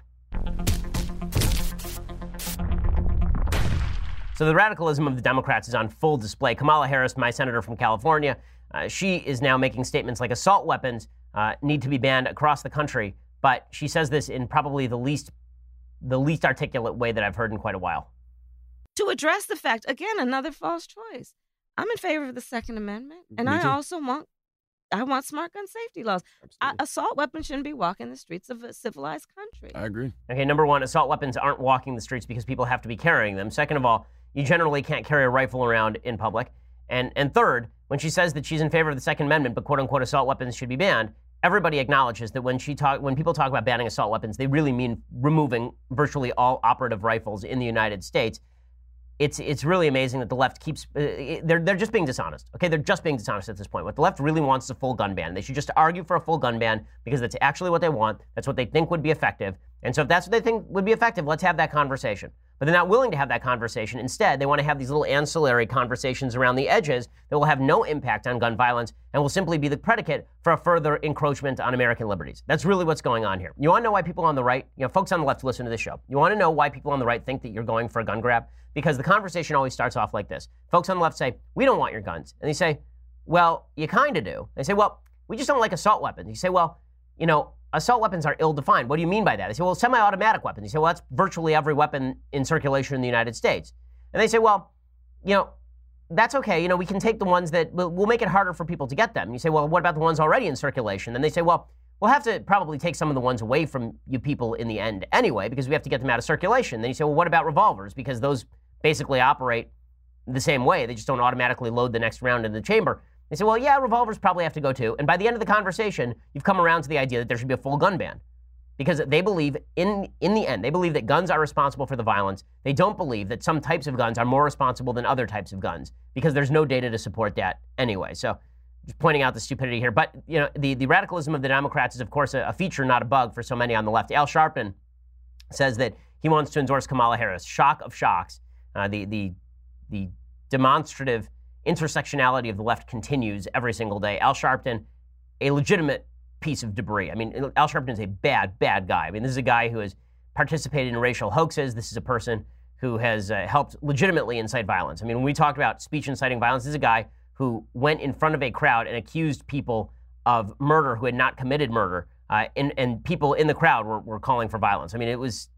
So the radicalism of the Democrats is on full display. Kamala Harris, my senator from California, she is now making statements like assault weapons need to be banned across the country. But she says this in probably the least articulate way that I've heard in quite a while. To address the fact, again, another false choice. I'm in favor of the Second Amendment, and I also want I want smart gun safety laws. Assault weapons shouldn't be walking the streets of a civilized country. I agree. Okay, number one, assault weapons aren't walking the streets because people have to be carrying them. Second of all, you generally can't carry a rifle around in public. And third, when she says that she's in favor of the Second Amendment, but quote-unquote assault weapons should be banned, everybody acknowledges that when people talk about banning assault weapons, they really mean removing virtually all operative rifles in the United States. It's really amazing that the left keeps, they're just being dishonest. Okay, they're just being dishonest at this point. What the left really wants is a full gun ban. They should just argue for a full gun ban because that's actually what they want. That's what they think would be effective. And so if that's what they think would be effective, let's have that conversation. But they're not willing to have that conversation. Instead, they want to have these little ancillary conversations around the edges that will have no impact on gun violence and will simply be the predicate for a further encroachment on American liberties. That's really what's going on here. You want to know why people on the right, folks on the left listen to this show. You want to know why people on the right think that you're going for a gun grab? Because the conversation always starts off like this. Folks on the left say, we don't want your guns. And they say, well, you kind of do. They say, well, we just don't like assault weapons. You say, well, assault weapons are ill-defined. What do you mean by that? They say, well, semi-automatic weapons. You say, well, that's virtually every weapon in circulation in the United States. And they say, well, that's okay. We can take the ones that we'll make it harder for people to get them. And you say, well, what about the ones already in circulation? Then they say, well, we'll have to probably take some of the ones away from you people in the end anyway, because we have to get them out of circulation. Then you say, well, what about revolvers? Because those basically operate the same way. They just don't automatically load the next round in the chamber. They say, well, yeah, revolvers probably have to go too. And by the end of the conversation, you've come around to the idea that there should be a full gun ban. Because they believe, in the end, they believe that guns are responsible for the violence. They don't believe that some types of guns are more responsible than other types of guns, because there's no data to support that anyway. So just pointing out the stupidity here. But, the radicalism of the Democrats is, of course, a feature, not a bug for so many on the left. Al Sharpton says that he wants to endorse Kamala Harris. Shock of shocks. The demonstrative intersectionality of the left continues every single day. Al Sharpton, a legitimate piece of debris. I mean, Al Sharpton is a bad, bad guy. I mean, this is a guy who has participated in racial hoaxes. This is a person who has helped legitimately incite violence. I mean, when we talked about speech inciting violence, this is a guy who went in front of a crowd and accused people of murder who had not committed murder, and people in the crowd were calling for violence. I mean,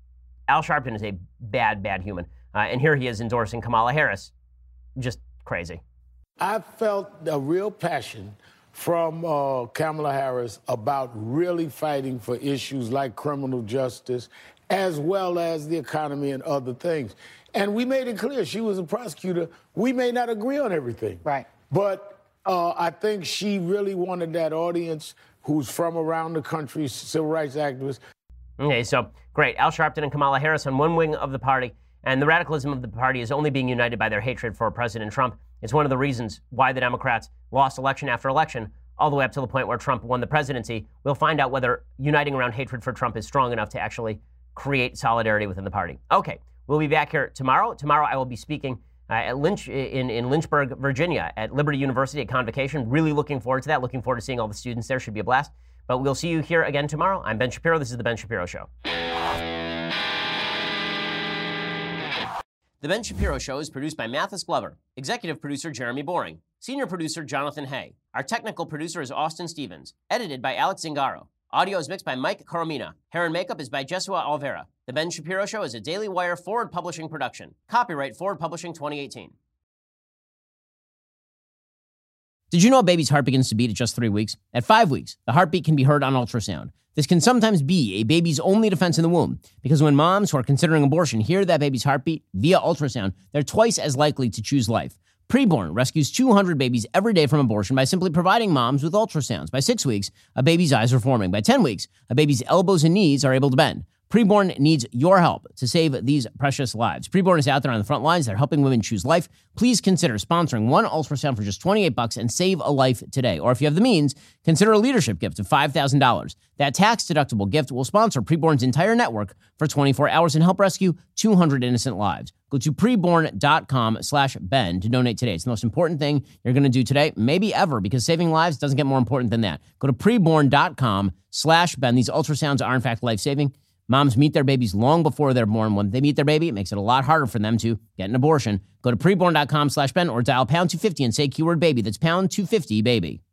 Al Sharpton is a bad, bad human. And here he is endorsing Kamala Harris. Just crazy. I felt a real passion from Kamala Harris about really fighting for issues like criminal justice, as well as the economy and other things. And we made it clear she was a prosecutor. We may not agree on everything. Right. But I think she really wanted that audience who's from around the country, civil rights activists. Okay, so great. Al Sharpton and Kamala Harris on one wing of the party, and the radicalism of the party is only being united by their hatred for President Trump. It's one of the reasons why the Democrats lost election after election, all the way up to the point where Trump won the presidency. We'll find out whether uniting around hatred for Trump is strong enough to actually create solidarity within the party. Okay, we'll be back here tomorrow. Tomorrow I will be speaking in Lynchburg, Virginia, at Liberty University at Convocation. Really looking forward to that. Looking forward to seeing all the students there. Should be a blast. But we'll see you here again tomorrow. I'm Ben Shapiro. This is The Ben Shapiro Show. The Ben Shapiro Show is produced by Mathis Glover, executive producer Jeremy Boring, senior producer Jonathan Hay. Our technical producer is Austin Stevens, edited by Alex Zingaro. Audio is mixed by Mike Coromina. Hair and makeup is by Jesua Alvera. The Ben Shapiro Show is a Daily Wire Forward Publishing production. Copyright Forward Publishing 2018. Did you know a baby's heart begins to beat at just 3 weeks? At 5 weeks, the heartbeat can be heard on ultrasound. This can sometimes be a baby's only defense in the womb, because when moms who are considering abortion hear that baby's heartbeat via ultrasound, they're twice as likely to choose life. Preborn rescues 200 babies every day from abortion by simply providing moms with ultrasounds. By 6 weeks, a baby's eyes are forming. By 10 weeks, a baby's elbows and knees are able to bend. Preborn needs your help to save these precious lives. Preborn is out there on the front lines. They're helping women choose life. Please consider sponsoring one ultrasound for just $28 and save a life today. Or if you have the means, consider a leadership gift of $5,000. That tax-deductible gift will sponsor Preborn's entire network for 24 hours and help rescue 200 innocent lives. Go to preborn.com/Ben to donate today. It's the most important thing you're going to do today, maybe ever, because saving lives doesn't get more important than that. Go to preborn.com/Ben. These ultrasounds are, in fact, life-saving. Moms meet their babies long before they're born. When they meet their baby, it makes it a lot harder for them to get an abortion. Go to preborn.com/Ben or dial pound 250 and say keyword baby. That's pound 250 baby.